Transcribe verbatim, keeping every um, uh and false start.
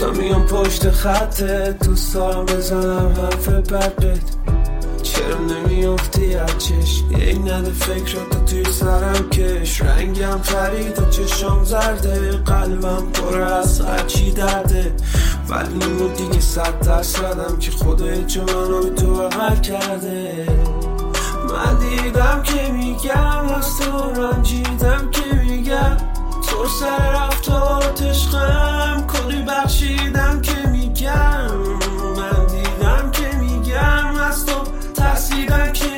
بازم میام پشت خطه، دوست دارم بزنم حرف بد بد. چرا نمیافتی از چشم، یک نده فکراتو توی سرم کش. رنگم پرید و چشم زرده، قلبم پر از هرچی درده. ولی نیمو دیگه صد درصدم که خدای چه منو به تو بغل کرده. من دیدم که میگم از تو رنجیدم که میگم تو سر رفتارت عشقم کلی بخشیدم که میگم. من دیدم که میگم از تو ترسیدم که